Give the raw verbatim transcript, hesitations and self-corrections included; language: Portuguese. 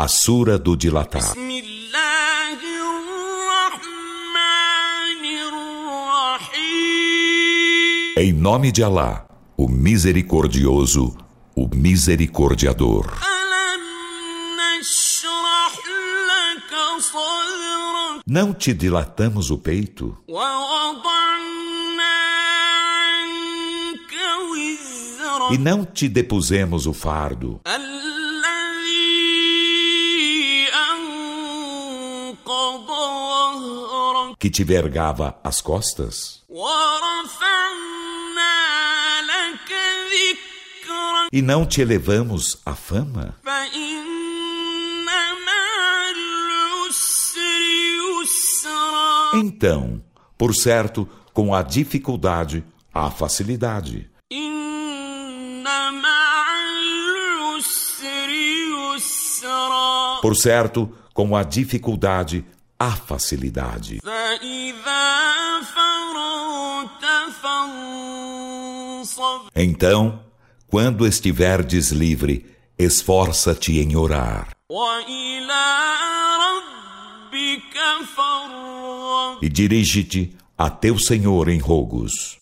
A Sura do Dilatar. Em nome de Alá, o Misericordioso, o Misericordiador. Não te dilatamos o peito? E não te depusemos o fardo, que te vergava as costas? E não te elevamos a fama? Então, por certo, com a dificuldade, há facilidade. Por certo, com a dificuldade, há facilidade. Então, quando estiverdes livre, esforça-te em orar. E dirige-te a teu Senhor em rogos.